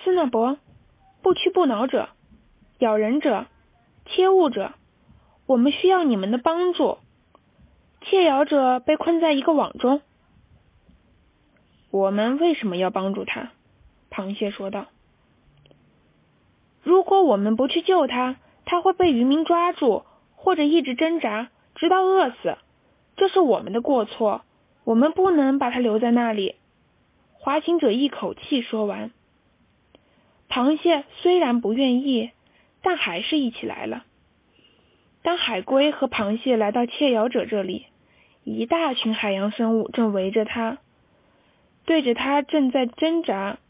斯纳伯，不屈不挠者，咬人者，切物者，我们需要你们的帮助。窃咬者被困在一个网中。我们为什么要帮助他？螃蟹说道。如果我们不去救他，他会被渔民抓住，或者一直挣扎，直到饿死。这是我们的过错，我们不能把他留在那里。滑行者一口气说完。螃蟹虽然不愿意，但还是一起来了。当海龟和螃蟹来到窃咬者这里，一大群海洋生物正围着他，对着他正在挣扎